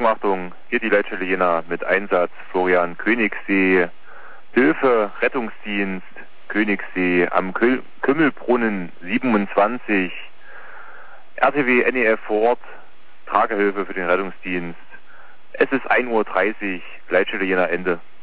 Achtung, hier die Leitstelle Jena mit Einsatz Florian Königssee, Hilfe, Rettungsdienst, Königssee am Kümmelbrunnen 27, RTW NEF vor Ort, Tragehilfe für den Rettungsdienst. Es ist 1:30 Uhr, Leitstelle Jena Ende.